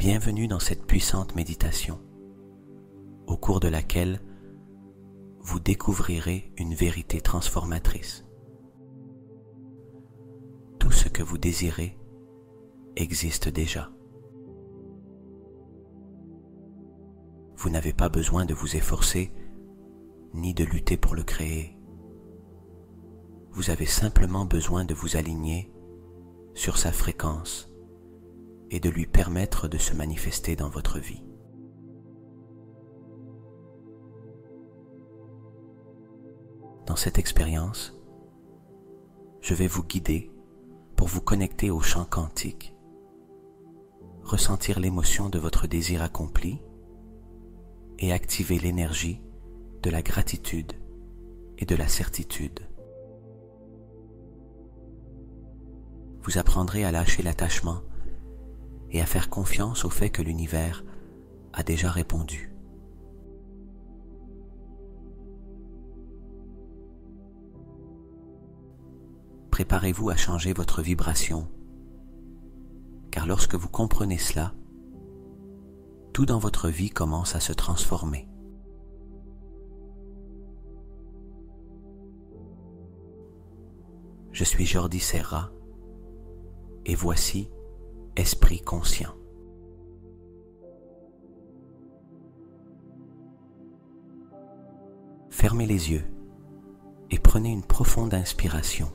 Bienvenue dans cette puissante méditation, au cours de laquelle vous découvrirez une vérité transformatrice. Tout ce que vous désirez existe déjà. Vous n'avez pas besoin de vous efforcer ni de lutter pour le créer. Vous avez simplement besoin de vous aligner sur sa fréquence et de lui permettre de se manifester dans votre vie. Dans cette expérience, je vais vous guider pour vous connecter au champ quantique, ressentir l'émotion de votre désir accompli et activer l'énergie de la gratitude et de la certitude. Vous apprendrez à lâcher l'attachement et à faire confiance au fait que l'univers a déjà répondu. Préparez-vous à changer votre vibration, car lorsque vous comprenez cela, tout dans votre vie commence à se transformer. Je suis Jordi Serra et voici Esprit Conscient. Fermez les yeux et prenez une profonde inspiration.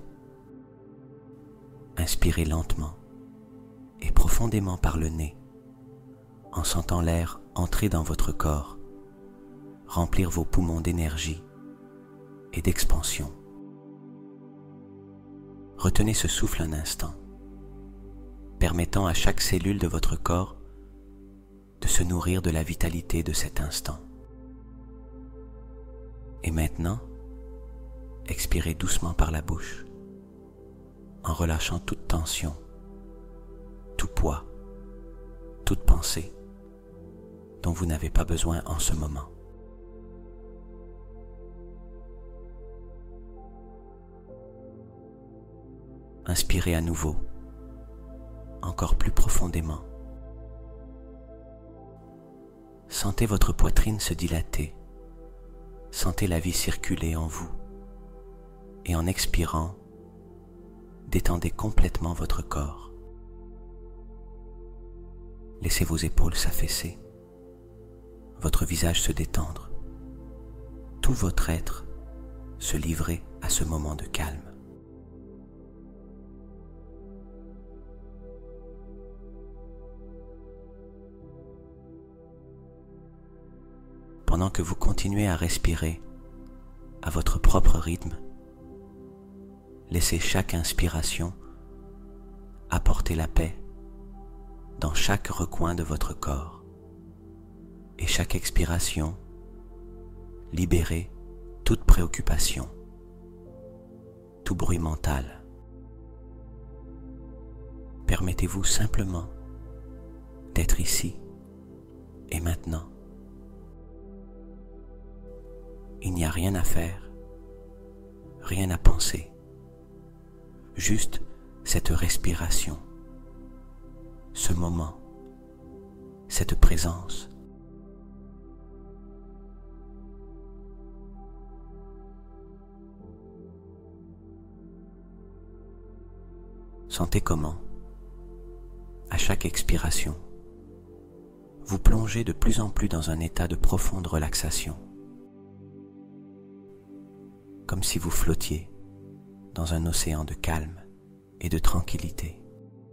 Inspirez lentement et profondément par le nez, en sentant l'air entrer dans votre corps, remplir vos poumons d'énergie et d'expansion. Retenez ce souffle un instant, permettant à chaque cellule de votre corps de se nourrir de la vitalité de cet instant. Et maintenant, expirez doucement par la bouche, en relâchant toute tension, tout poids, toute pensée dont vous n'avez pas besoin en ce moment. Inspirez à nouveau, encore plus profondément. Sentez votre poitrine se dilater, sentez la vie circuler en vous, et en expirant, détendez complètement votre corps. Laissez vos épaules s'affaisser, votre visage se détendre, tout votre être se livrer à ce moment de calme. Pendant que vous continuez à respirer à votre propre rythme, laissez chaque inspiration apporter la paix dans chaque recoin de votre corps et chaque expiration libérer toute préoccupation, tout bruit mental. Permettez-vous simplement d'être ici et maintenant. Il n'y a rien à faire, rien à penser, juste cette respiration, ce moment, cette présence. Sentez comment, à chaque expiration, vous plongez de plus en plus dans un état de profonde relaxation, comme si vous flottiez dans un océan de calme et de tranquillité.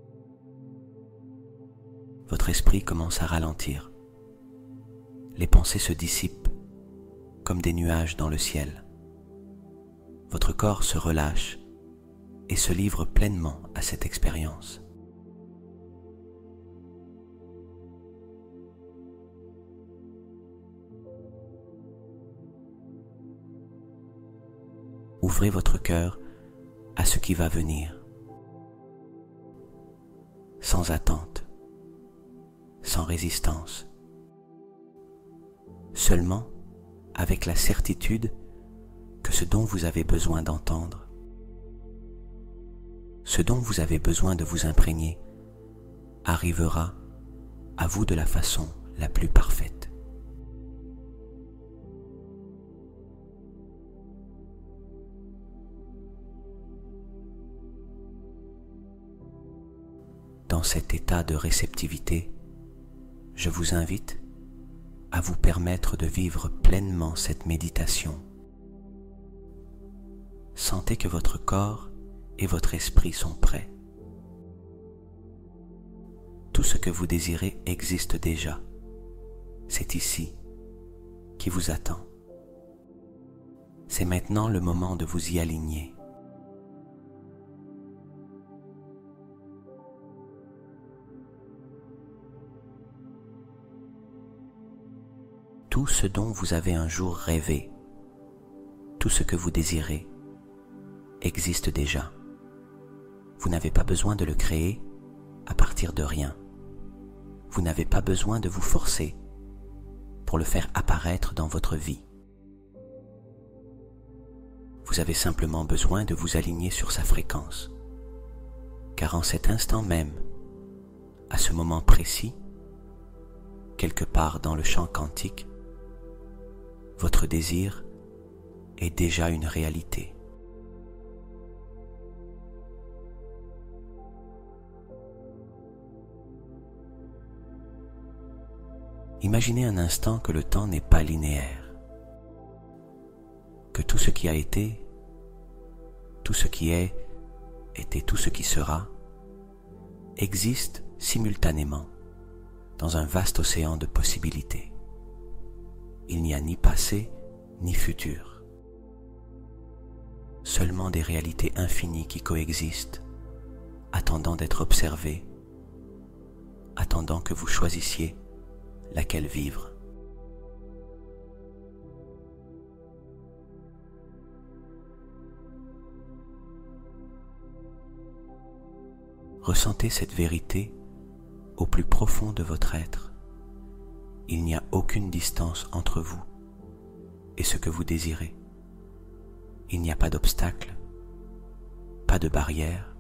Votre esprit commence à ralentir. Les pensées se dissipent comme des nuages dans le ciel. Votre corps se relâche et se livre pleinement à cette expérience. Ouvrez votre cœur à ce qui va venir, sans attente, sans résistance, seulement avec la certitude que ce dont vous avez besoin d'entendre, ce dont vous avez besoin de vous imprégner, arrivera à vous de la façon la plus parfaite. Dans cet état de réceptivité, je vous invite à vous permettre de vivre pleinement cette méditation. Sentez que votre corps et votre esprit sont prêts. Tout ce que vous désirez existe déjà. C'est ici qui vous attend. C'est maintenant le moment de vous y aligner. Tout ce dont vous avez un jour rêvé, tout ce que vous désirez, existe déjà. Vous n'avez pas besoin de le créer à partir de rien. Vous n'avez pas besoin de vous forcer pour le faire apparaître dans votre vie. Vous avez simplement besoin de vous aligner sur sa fréquence. Car en cet instant même, à ce moment précis, quelque part dans le champ quantique, votre désir est déjà une réalité. Imaginez un instant que le temps n'est pas linéaire, que tout ce qui a été, tout ce qui est et tout ce qui sera existe simultanément dans un vaste océan de possibilités. Il n'y a ni passé ni futur, seulement des réalités infinies qui coexistent, attendant d'être observées, attendant que vous choisissiez laquelle vivre. Ressentez cette vérité au plus profond de votre être. Il n'y a aucune distance entre vous et ce que vous désirez. Il n'y a pas d'obstacle, pas de barrière.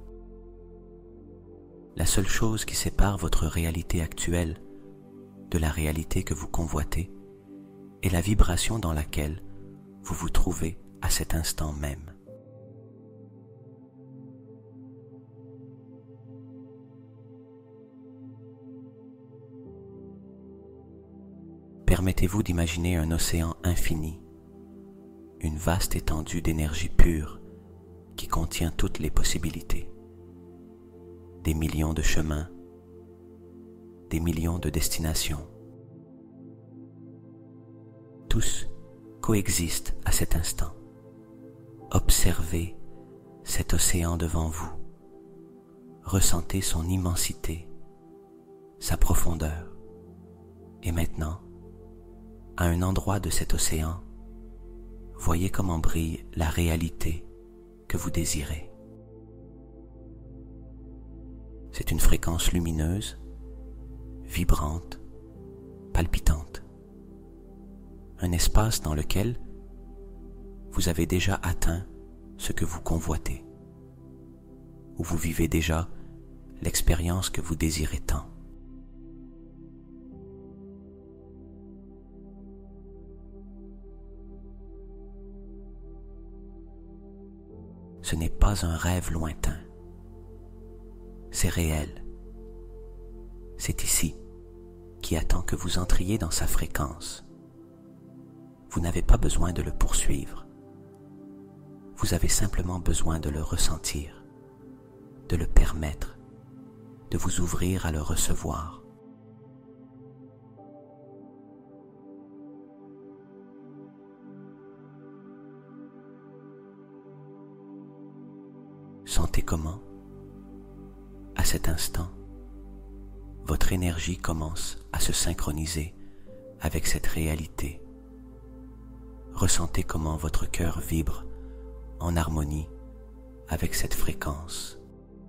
La seule chose qui sépare votre réalité actuelle de la réalité que vous convoitez est la vibration dans laquelle vous vous trouvez à cet instant même. Permettez-vous d'imaginer un océan infini, une vaste étendue d'énergie pure qui contient toutes les possibilités, des millions de chemins, des millions de destinations. Tous coexistent à cet instant. Observez cet océan devant vous. Ressentez son immensité, sa profondeur. Et maintenant, à un endroit de cet océan, voyez comment brille la réalité que vous désirez. C'est une fréquence lumineuse, vibrante, palpitante. Un espace dans lequel vous avez déjà atteint ce que vous convoitez, où vous vivez déjà l'expérience que vous désirez tant. Ce n'est pas un rêve lointain, c'est réel. C'est ici qui attend que vous entriez dans sa fréquence. Vous n'avez pas besoin de le poursuivre. Vous avez simplement besoin de le ressentir, de le permettre, de vous ouvrir à le recevoir. Sentez comment, à cet instant, votre énergie commence à se synchroniser avec cette réalité. Ressentez comment votre cœur vibre en harmonie avec cette fréquence.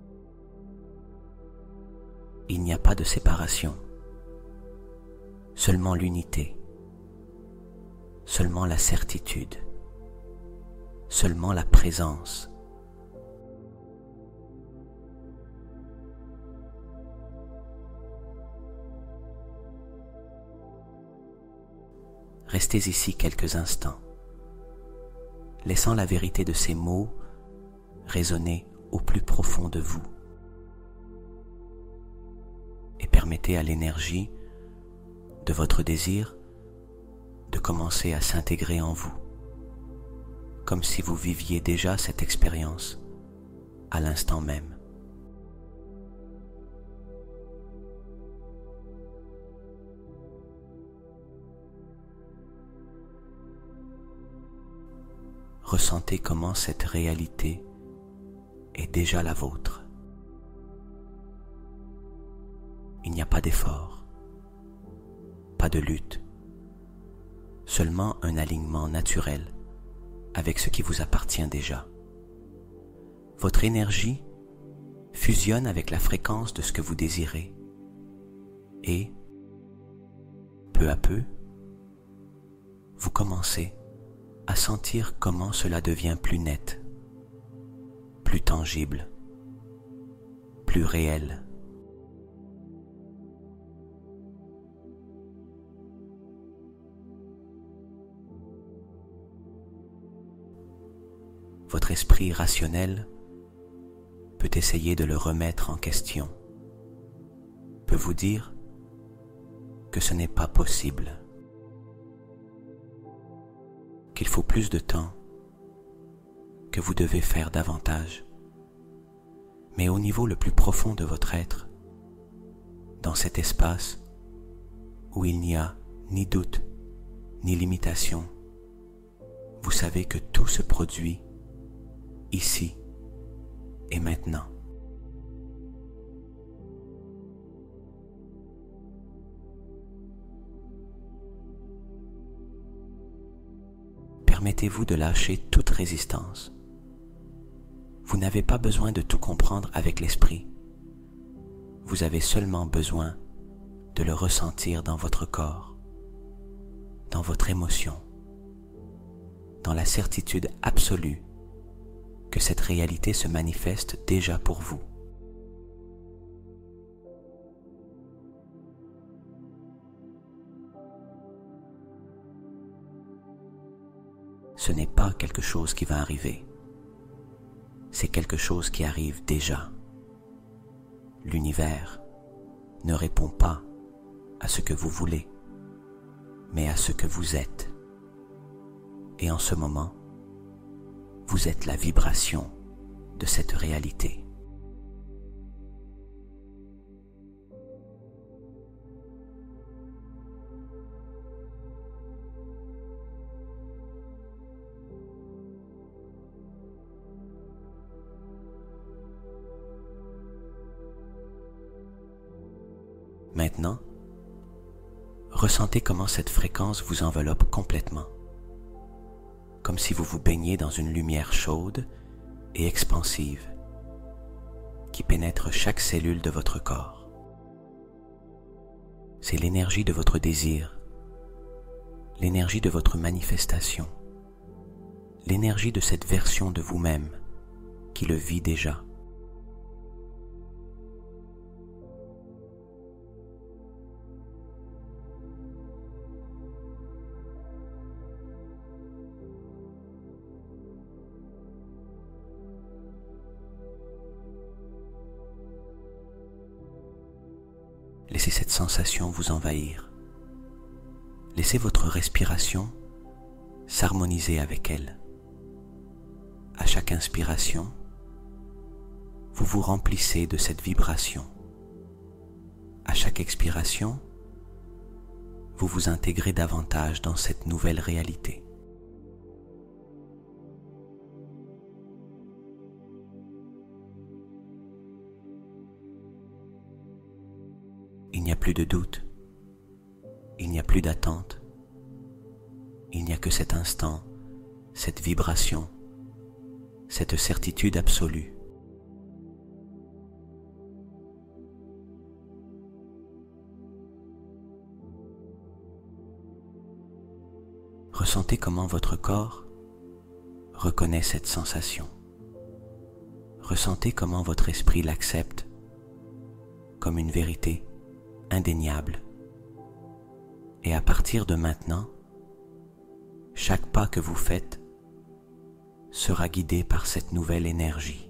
Il n'y a pas de séparation, seulement l'unité, seulement la certitude, seulement la présence. restez ici quelques instants, laissant la vérité de ces mots résonner au plus profond de vous. Et permettez à l'énergie de votre désir de commencer à s'intégrer en vous, comme si vous viviez déjà cette expérience à l'instant même. Ressentez comment cette réalité est déjà la vôtre. Il n'y a pas d'effort, pas de lutte, seulement un alignement naturel avec ce qui vous appartient déjà. Votre énergie fusionne avec la fréquence de ce que vous désirez et, peu à peu, vous commencez à sentir comment cela devient plus net, plus tangible, plus réel. Votre esprit rationnel peut essayer de le remettre en question, peut vous dire que ce n'est pas possible, qu'il faut plus de temps, que vous devez faire davantage. Mais au niveau le plus profond de votre être, dans cet espace où il n'y a ni doute, ni limitation, vous savez que tout se produit ici et maintenant. Permettez-vous de lâcher toute résistance. Vous n'avez pas besoin de tout comprendre avec l'esprit. Vous avez seulement besoin de le ressentir dans votre corps, dans votre émotion, dans la certitude absolue que cette réalité se manifeste déjà pour vous. Ce n'est pas quelque chose qui va arriver. C'est quelque chose qui arrive déjà. L'univers ne répond pas à ce que vous voulez, mais à ce que vous êtes. Et en ce moment, vous êtes la vibration de cette réalité. Maintenant, ressentez comment cette fréquence vous enveloppe complètement, comme si vous vous baigniez dans une lumière chaude et expansive qui pénètre chaque cellule de votre corps. C'est l'énergie de votre désir, l'énergie de votre manifestation, l'énergie de cette version de vous-même qui le vit déjà. Laissez cette sensation vous envahir. Laissez votre respiration s'harmoniser avec elle. À chaque inspiration, vous vous remplissez de cette vibration. À chaque expiration, vous vous intégrez davantage dans cette nouvelle réalité. Il n'y a plus de doute, il n'y a plus d'attente, il n'y a que cet instant, cette vibration, cette certitude absolue. Ressentez comment votre corps reconnaît cette sensation. Ressentez comment votre esprit l'accepte comme une vérité indéniable. Et à partir de maintenant, Chaque pas que vous faites sera guidé par cette nouvelle énergie.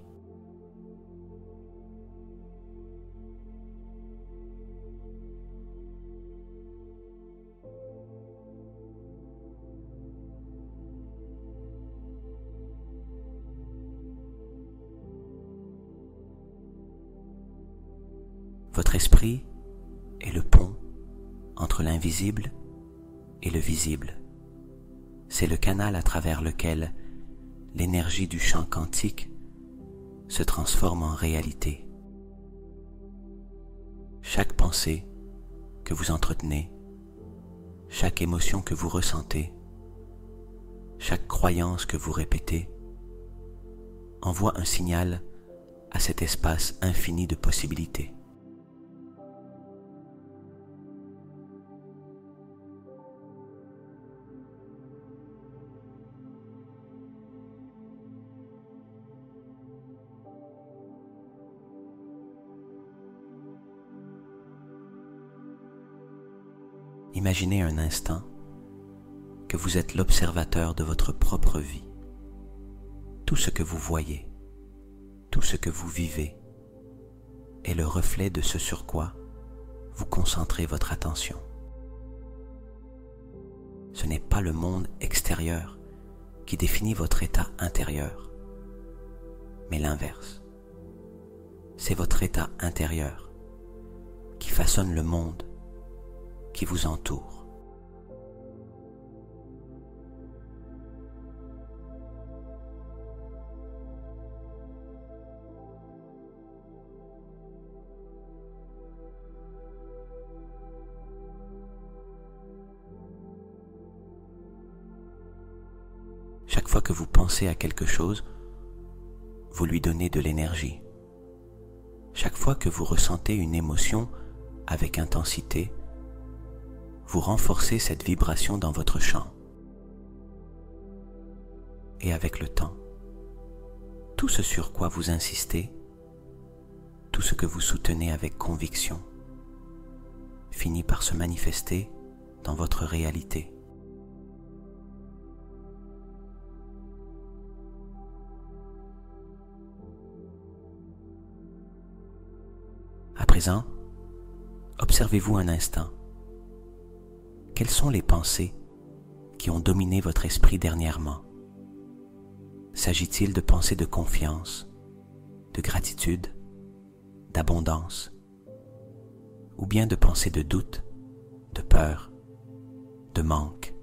Votre esprit est le pont entre l'invisible et le visible. C'est le canal à travers lequel l'énergie du champ quantique se transforme en réalité. Chaque pensée que vous entretenez, chaque émotion que vous ressentez, chaque croyance que vous répétez, envoie un signal à cet espace infini de possibilités. Imaginez un instant que vous êtes l'observateur de votre propre vie. Tout ce que vous voyez, tout ce que vous vivez est le reflet de ce sur quoi vous concentrez votre attention. Ce n'est pas le monde extérieur qui définit votre état intérieur, mais l'inverse. C'est votre état intérieur qui façonne le monde qui vous entoure. Chaque fois que vous pensez à quelque chose, vous lui donnez de l'énergie. Chaque fois que vous ressentez une émotion avec intensité, vous renforcez cette vibration dans votre champ. Et avec le temps, tout ce sur quoi vous insistez, tout ce que vous soutenez avec conviction, finit par se manifester dans votre réalité. À présent, observez-vous un instant. Quelles sont les pensées qui ont dominé votre esprit dernièrement? S'agit-il de pensées de confiance, de gratitude, d'abondance, ou bien de pensées de doute, de peur, de manque?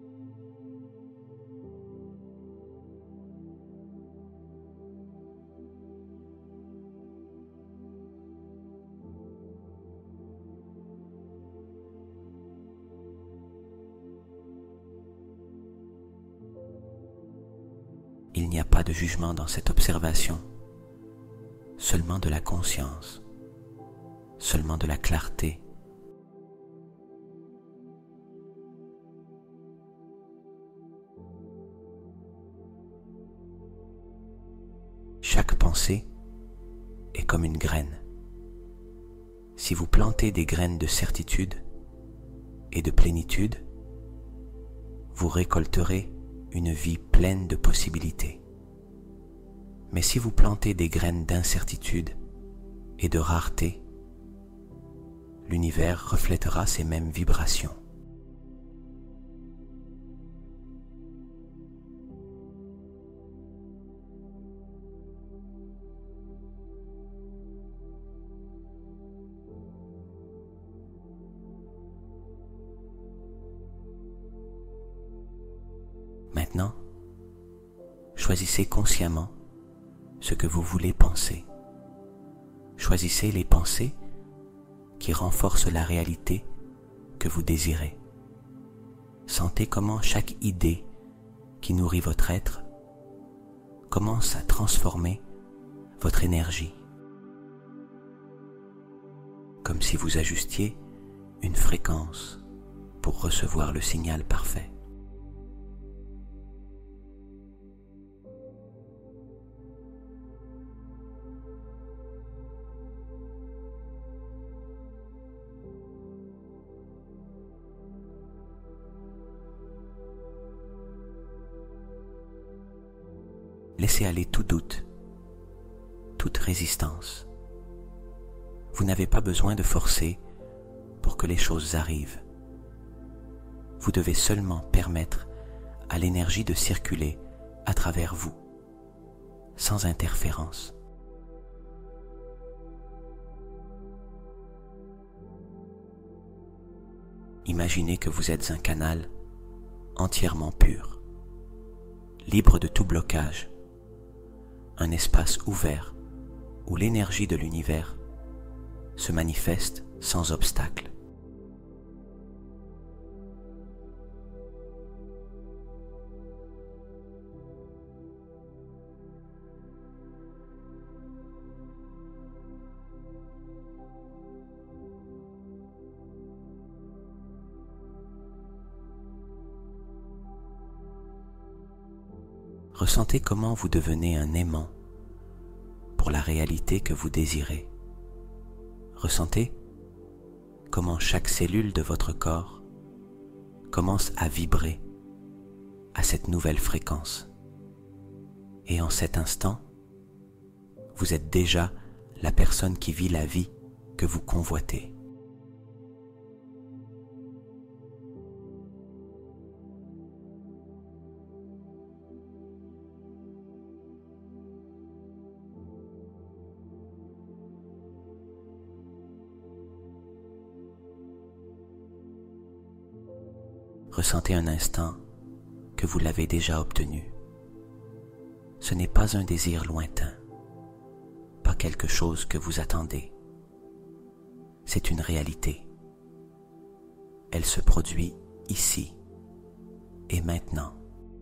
Il n'y a pas de jugement dans cette observation, seulement de la conscience, seulement de la clarté. Chaque pensée est comme une graine. Si vous plantez des graines de certitude et de plénitude, vous récolterez une vie pleine de possibilités. Mais si vous plantez des graines d'incertitude et de rareté, l'univers reflètera ces mêmes vibrations. Maintenant, choisissez consciemment ce que vous voulez penser. Choisissez les pensées qui renforcent la réalité que vous désirez. Sentez comment chaque idée qui nourrit votre être commence à transformer votre énergie, comme si vous ajustiez une fréquence pour recevoir le signal parfait. Laissez aller tout doute, toute résistance. Vous n'avez pas besoin de forcer pour que les choses arrivent. Vous devez seulement permettre à l'énergie de circuler à travers vous, sans interférence. Imaginez que vous êtes un canal entièrement pur, libre de tout blocage, un espace ouvert où l'énergie de l'univers se manifeste sans obstacle. Ressentez comment vous devenez un aimant pour la réalité que vous désirez. Ressentez comment chaque cellule de votre corps commence à vibrer à cette nouvelle fréquence. Et en cet instant, vous êtes déjà la personne qui vit la vie que vous convoitez. Ressentez un instant que vous l'avez déjà obtenu. Ce n'est pas un désir lointain, pas quelque chose que vous attendez. C'est une réalité. Elle se produit ici et maintenant.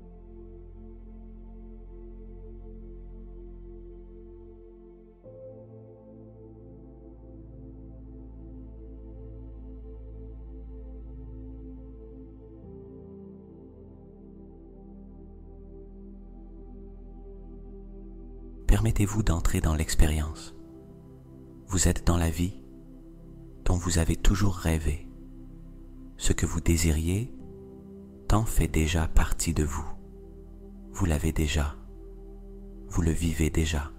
Permettez-vous d'entrer dans l'expérience. Vous êtes dans la vie dont vous avez toujours rêvé. Ce que vous désiriez tant fait déjà partie de vous. Vous l'avez déjà. Vous le vivez déjà.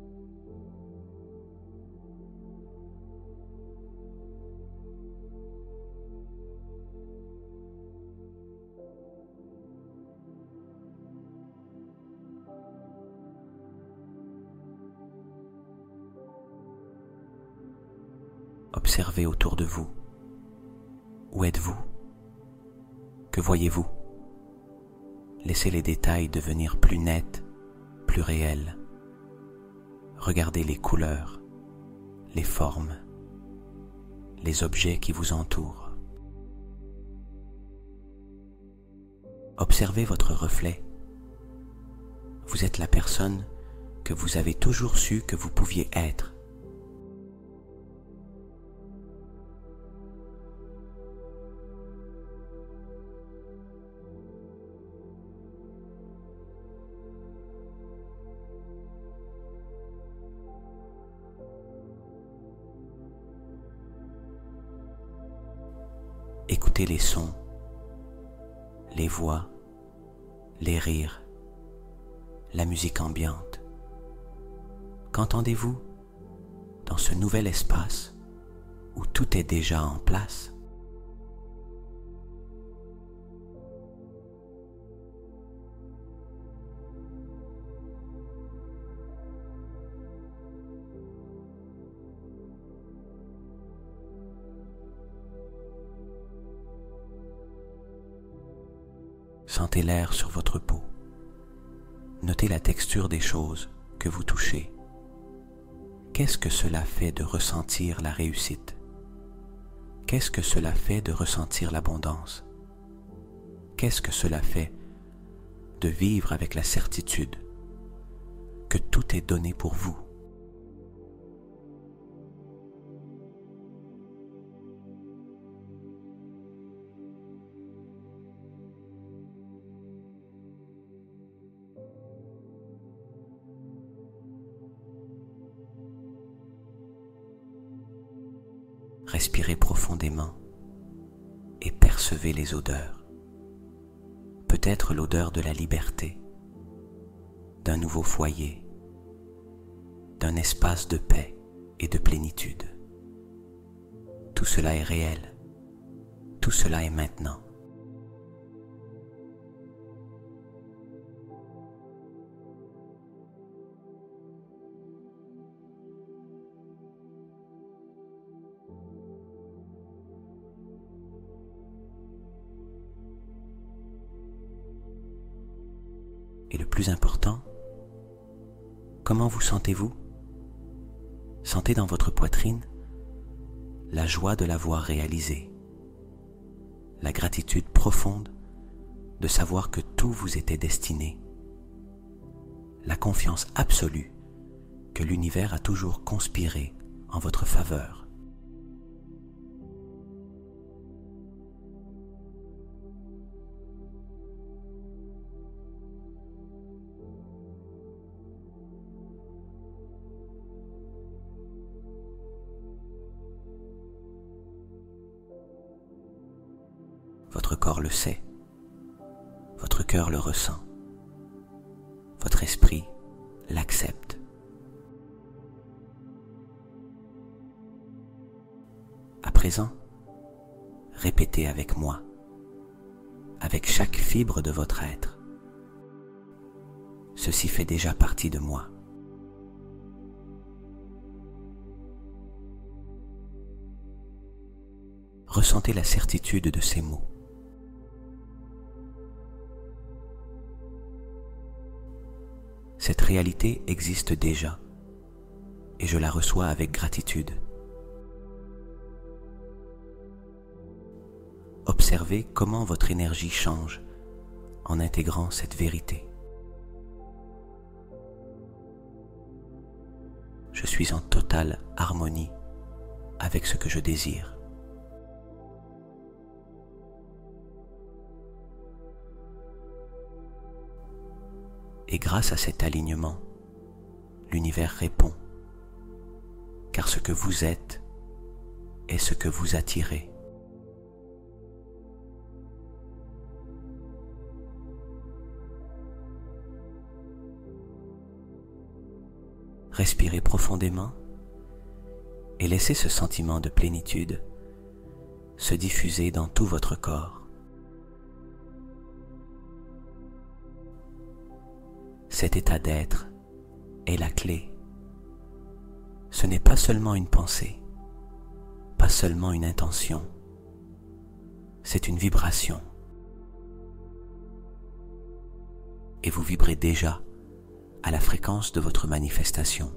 Observez autour de vous. Où êtes-vous? Que voyez-vous? Laissez les détails devenir plus nets, plus réels. Regardez les couleurs, les formes, les objets qui vous entourent. Observez votre reflet. Vous êtes la personne que vous avez toujours su que vous pouviez être. Écoutez les sons, les voix, les rires, la musique ambiante. Qu'entendez-vous dans ce nouvel espace où tout est déjà en place? Sentez l'air sur votre peau. Notez la texture des choses que vous touchez. Qu'est-ce que cela fait de ressentir la réussite? Qu'est-ce que cela fait de ressentir l'abondance? Qu'est-ce que cela fait de vivre avec la certitude que tout est donné pour vous? Respirez profondément et percevez les odeurs. Peut-être l'odeur de la liberté, d'un nouveau foyer, d'un espace de paix et de plénitude. Tout cela est réel, tout cela est maintenant. Et le plus important, comment vous sentez-vous? Sentez dans votre poitrine la joie de l'avoir réalisé, la gratitude profonde de savoir que tout vous était destiné, la confiance absolue que l'univers a toujours conspiré en votre faveur. Votre corps le sait, votre cœur le ressent, votre esprit l'accepte. À présent, répétez avec moi, avec chaque fibre de votre être. Ceci fait déjà partie de moi. Ressentez la certitude de ces mots. Cette réalité existe déjà et je la reçois avec gratitude. Observez comment votre énergie change en intégrant cette vérité. Je suis en totale harmonie avec ce que je désire. Et grâce à cet alignement, l'univers répond, car ce que vous êtes est ce que vous attirez. Respirez profondément et laissez ce sentiment de plénitude se diffuser dans tout votre corps. Cet état d'être est la clé. Ce n'est pas seulement une pensée, pas seulement une intention, c'est une vibration. Et vous vibrez déjà à la fréquence de votre manifestation.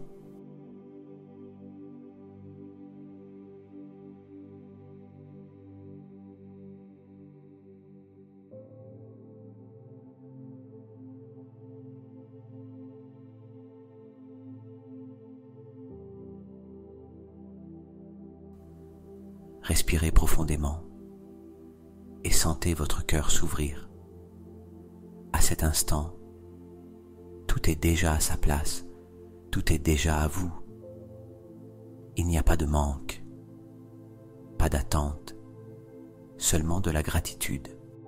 Respirez profondément et sentez votre cœur s'ouvrir. À cet instant, tout est déjà à sa place, tout est déjà à vous. Il n'y a pas de manque, pas d'attente, seulement de la gratitude.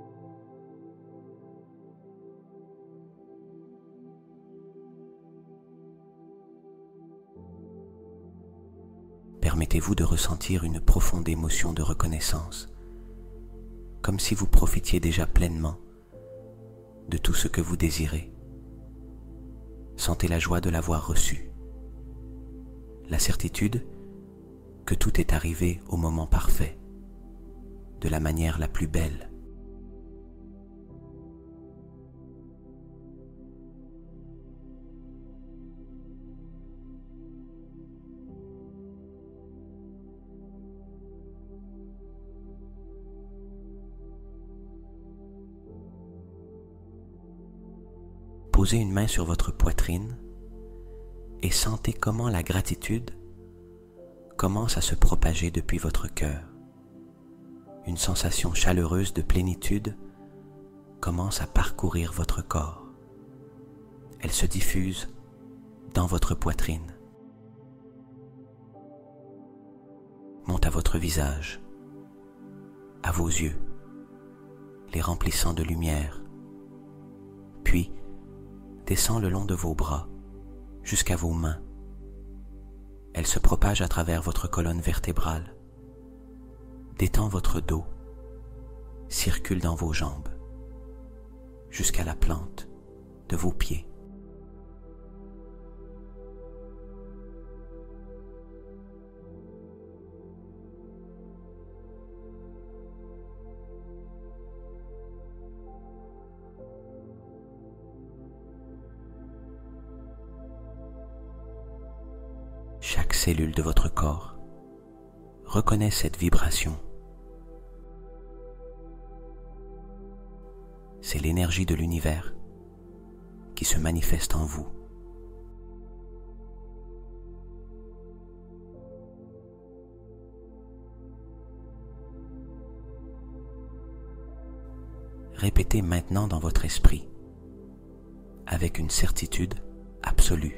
Permettez-vous de ressentir une profonde émotion de reconnaissance, comme si vous profitiez déjà pleinement de tout ce que vous désirez. Sentez la joie de l'avoir reçu, la certitude que tout est arrivé au moment parfait, de la manière la plus belle. Posez une main sur votre poitrine et sentez comment la gratitude commence à se propager depuis votre cœur. Une sensation chaleureuse de plénitude commence à parcourir votre corps. Elle se diffuse dans votre poitrine, monte à votre visage, à vos yeux, les remplissant de lumière, puis descend le long de vos bras jusqu'à vos mains. Elle se propage à travers votre colonne vertébrale, détend votre dos, circule dans vos jambes, jusqu'à la plante de vos pieds. Chaque cellule de votre corps reconnaît cette vibration. C'est l'énergie de l'univers qui se manifeste en vous. Répétez maintenant dans votre esprit, avec une certitude absolue.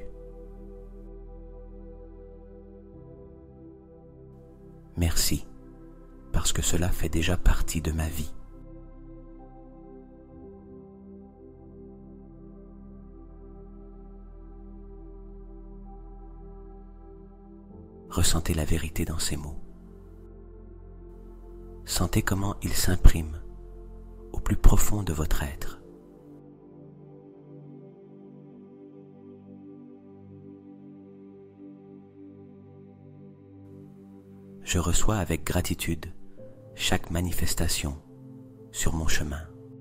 Merci, parce que cela fait déjà partie de ma vie. Ressentez la vérité dans ces mots. Sentez comment ils s'impriment au plus profond de votre être. Je reçois avec gratitude chaque manifestation sur mon chemin.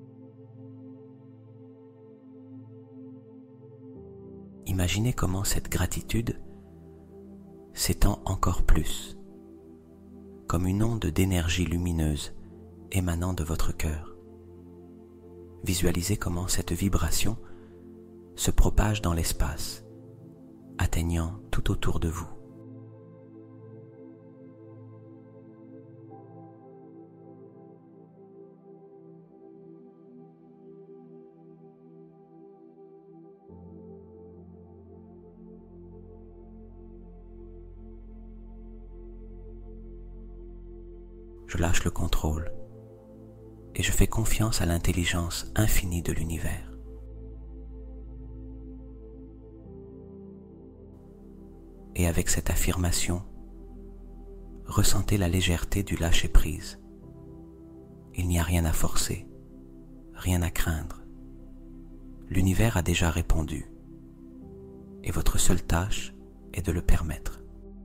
Imaginez comment cette gratitude s'étend encore plus, comme une onde d'énergie lumineuse émanant de votre cœur. Visualisez comment cette vibration se propage dans l'espace, atteignant tout autour de vous. Je lâche le contrôle et je fais confiance à l'intelligence infinie de l'univers. Et avec cette affirmation, ressentez la légèreté du lâcher-prise. Il n'y a rien à forcer, rien à craindre. L'univers a déjà répondu et votre seule tâche est de le permettre.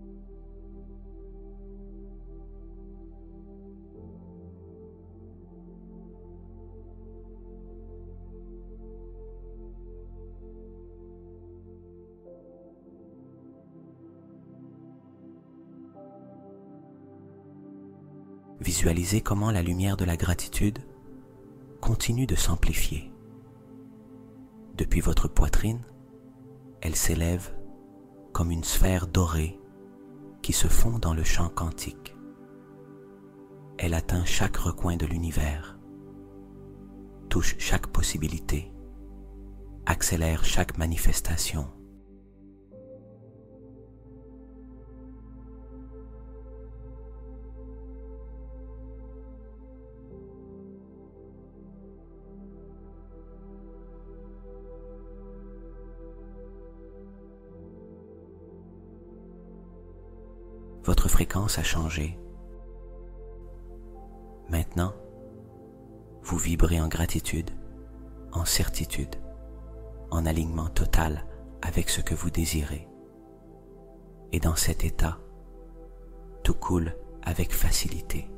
Visualisez comment la lumière de la gratitude continue de s'amplifier. Depuis votre poitrine, elle s'élève comme une sphère dorée qui se fond dans le champ quantique. Elle atteint chaque recoin de l'univers, touche chaque possibilité, accélère chaque manifestation. Votre fréquence a changé. Maintenant, vous vibrez en gratitude, en certitude, en alignement total avec ce que vous désirez. Et dans cet état, tout coule avec facilité.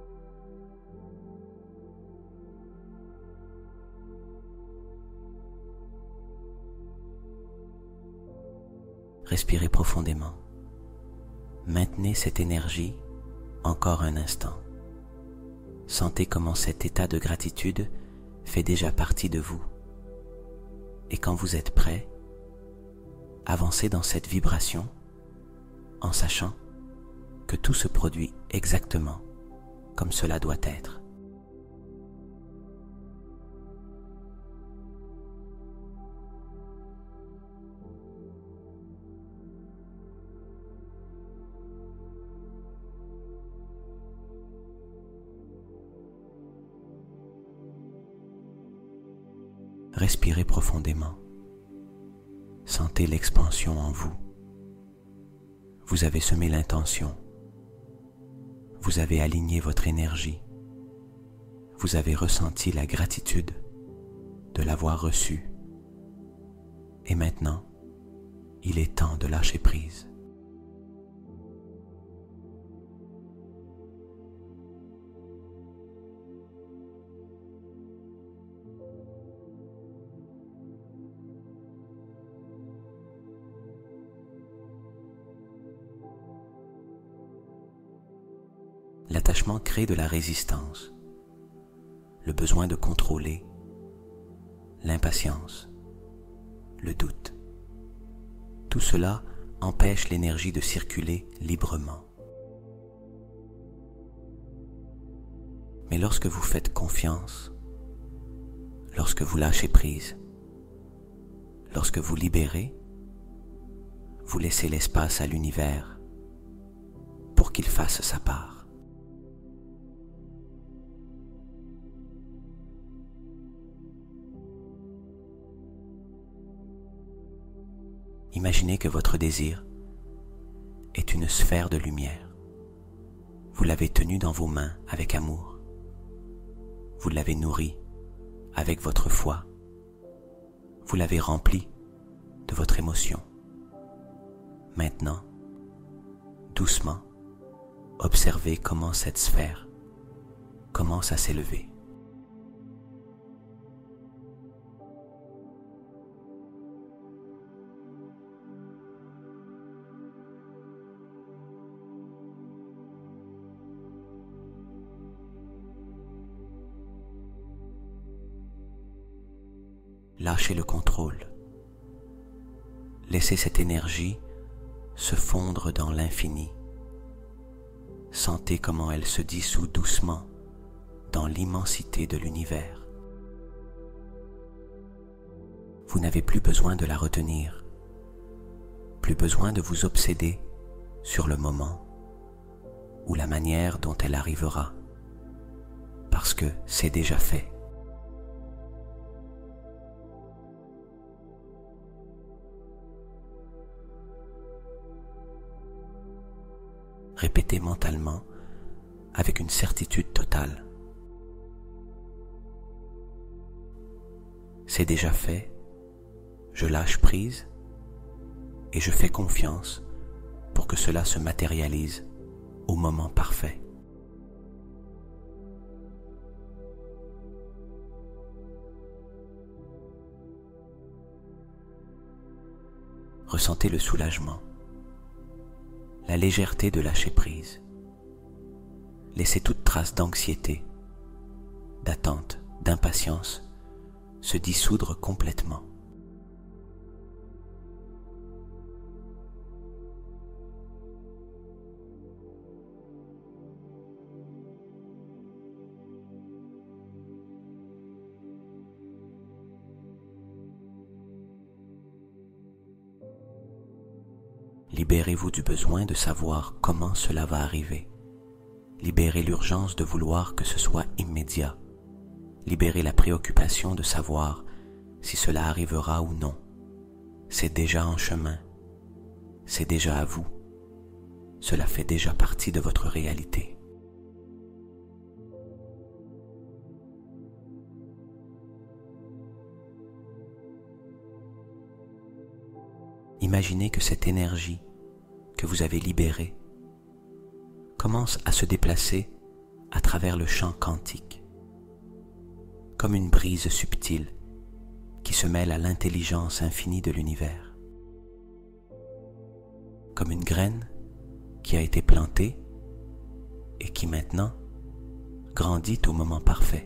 Respirez profondément. Maintenez cette énergie encore un instant. Sentez comment cet état de gratitude fait déjà partie de vous. Et quand vous êtes prêt, avancez dans cette vibration en sachant que tout se produit exactement comme cela doit être. Respirez profondément Sentez l'expansion en vous. Vous avez semé l'intention. Vous avez aligné votre énergie. Vous avez ressenti la gratitude de l'avoir reçue. Et maintenant, il est temps de lâcher prise. L'attachement crée de la résistance, le besoin de contrôler, l'impatience, le doute. Tout cela empêche l'énergie de circuler librement. Mais lorsque vous faites confiance, lorsque vous lâchez prise, lorsque vous libérez, vous laissez l'espace à l'univers pour qu'il fasse sa part. Imaginez que votre désir est une sphère de lumière. Vous l'avez tenu dans vos mains avec amour. Vous l'avez nourri avec votre foi. Vous l'avez rempli de votre émotion. Maintenant, doucement, observez comment cette sphère commence à s'élever. Lâchez le contrôle. Laissez cette énergie se fondre dans l'infini. Sentez comment elle se dissout doucement dans l'immensité de l'univers. Vous n'avez plus besoin de la retenir, plus besoin de vous obséder sur le moment ou la manière dont elle arrivera, parce que c'est déjà fait. Répétez mentalement avec une certitude totale. C'est déjà fait, je lâche prise et je fais confiance pour que cela se matérialise au moment parfait. Ressentez le soulagement, la légèreté de lâcher prise. Laissez toute trace d'anxiété, d'attente, d'impatience se dissoudre complètement. Libérez-vous du besoin de savoir comment cela va arriver. Libérez l'urgence de vouloir que ce soit immédiat. Libérez la préoccupation de savoir si cela arrivera ou non. C'est déjà en chemin. C'est déjà à vous. Cela fait déjà partie de votre réalité. Imaginez que cette énergie que vous avez libérée commence à se déplacer à travers le champ quantique, comme une brise subtile qui se mêle à l'intelligence infinie de l'univers, comme une graine qui a été plantée et qui maintenant grandit au moment parfait.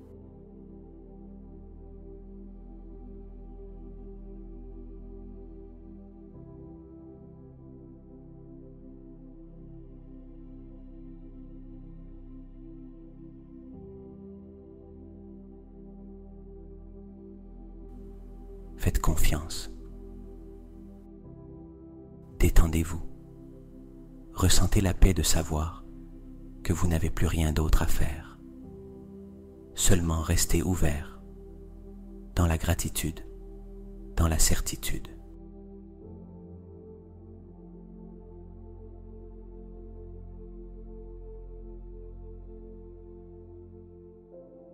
Faites confiance. Détendez-vous. Ressentez la paix de savoir que vous n'avez plus rien d'autre à faire. Seulement restez ouvert, dans la gratitude, dans la certitude.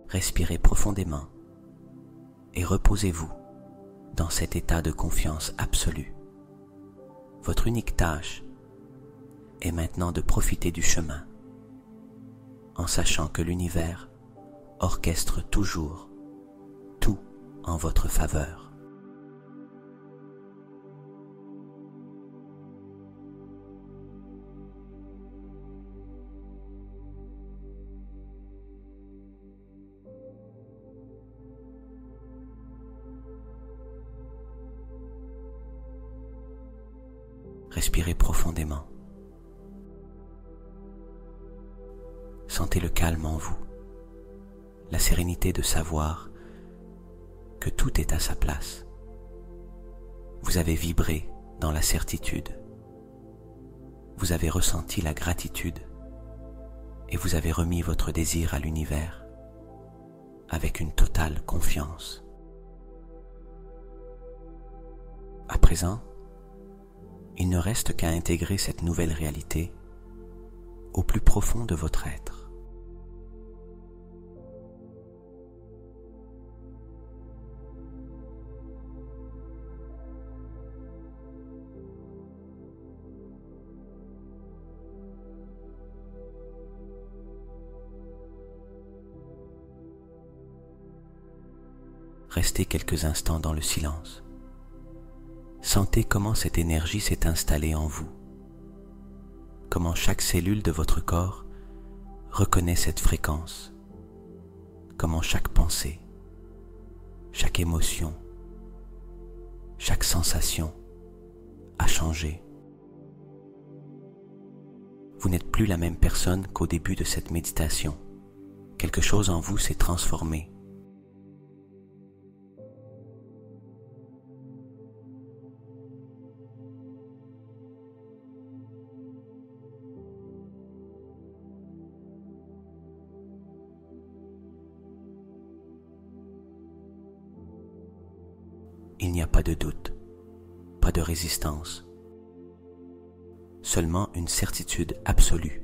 Respirez profondément et reposez-vous dans cet état de confiance absolue. Votre unique tâche est maintenant de profiter du chemin, en sachant que l'univers orchestre toujours tout en votre faveur. Respirez profondément. Sentez le calme en vous, la sérénité de savoir que tout est à sa place. Vous avez vibré dans la certitude. Vous avez ressenti la gratitude et vous avez remis votre désir à l'univers avec une totale confiance. À présent, il ne reste qu'à intégrer cette nouvelle réalité au plus profond de votre être. Restez quelques instants dans le silence. Sentez comment cette énergie s'est installée en vous, comment chaque cellule de votre corps reconnaît cette fréquence, comment chaque pensée, chaque émotion, chaque sensation a changé. Vous n'êtes plus la même personne qu'au début de cette méditation. Quelque chose en vous s'est transformé. Il n'y a pas de doute, pas de résistance, seulement une certitude absolue.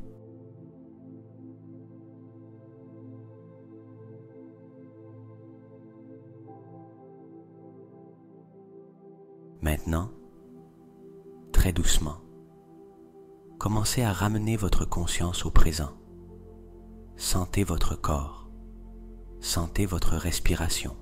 Maintenant, très doucement, commencez à ramener votre conscience au présent. Sentez votre corps, sentez votre respiration.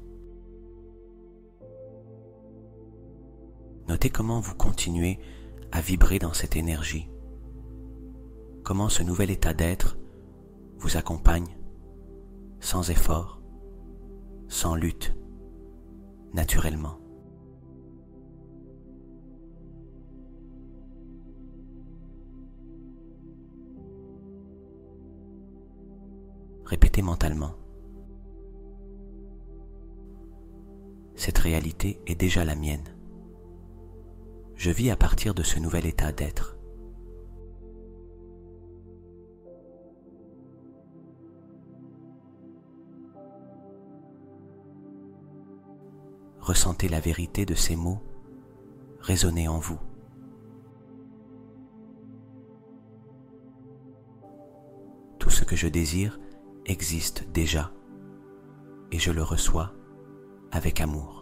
Notez comment vous continuez à vibrer dans cette énergie, comment ce nouvel état d'être vous accompagne sans effort, sans lutte, naturellement. Répétez mentalement. Cette réalité est déjà la mienne. Je vis à partir de ce nouvel état d'être. Ressentez la vérité de ces mots résonner en vous. Tout ce que je désire existe déjà et je le reçois avec amour.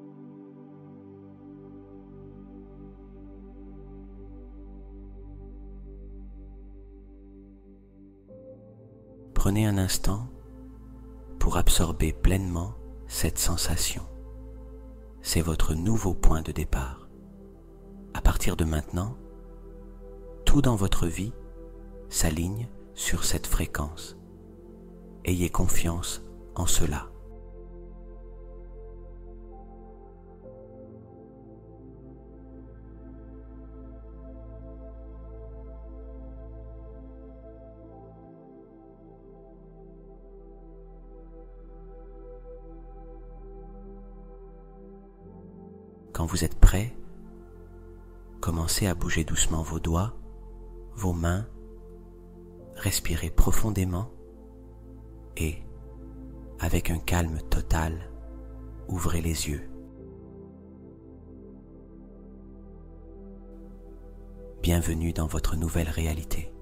Prenez un instant pour absorber pleinement cette sensation. C'est votre nouveau point de départ. À partir de maintenant, tout dans votre vie s'aligne sur cette fréquence. Ayez confiance en cela. Quand vous êtes prêt, commencez à bouger doucement vos doigts, vos mains, respirez profondément et, avec un calme total, ouvrez les yeux. Bienvenue dans votre nouvelle réalité.